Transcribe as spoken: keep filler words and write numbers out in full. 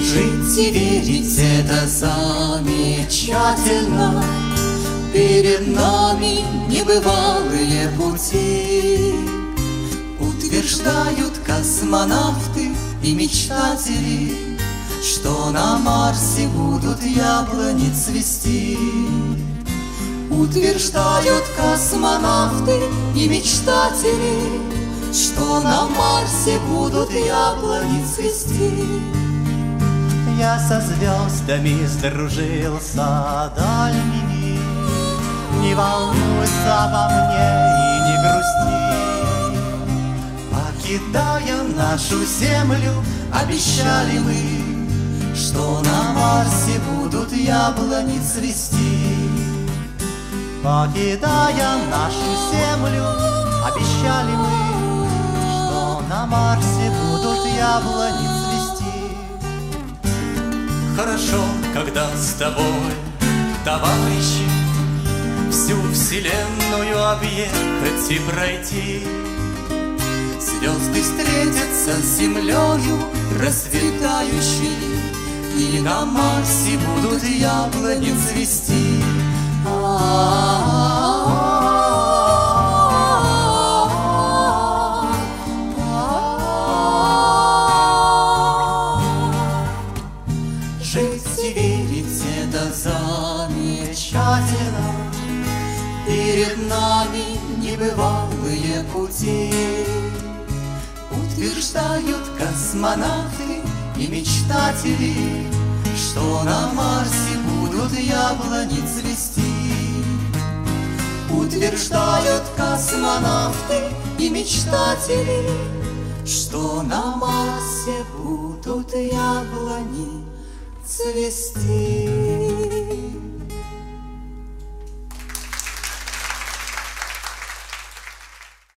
Жить и верить — это замечательно. Перед нами небывалые пути. Утверждают космонавты и мечтатели, что на Марсе будут яблони цвести. Утверждают космонавты и мечтатели, что на Марсе будут яблони цвести. Я со звездами сдружился дальними, не волнуйся обо мне и не грусти. Покидая нашу землю, обещали мы, что на Марсе будут яблони цвести. Покидая нашу землю, обещали мы, что на Марсе будут яблони цвести. Хорошо, когда с тобой, товарищи, всю вселенную объехать и пройти. Звезды встретятся с землею расцветающей, и на Марсе будут яблони цвести. Жить и верить — это замечательно. Перед нами небывалые пути. Утверждают космонавты и мечтатели, что на Марсе будут яблони цвести. Утверждают космонавты и мечтатели, что на Марсе будут яблони цвести.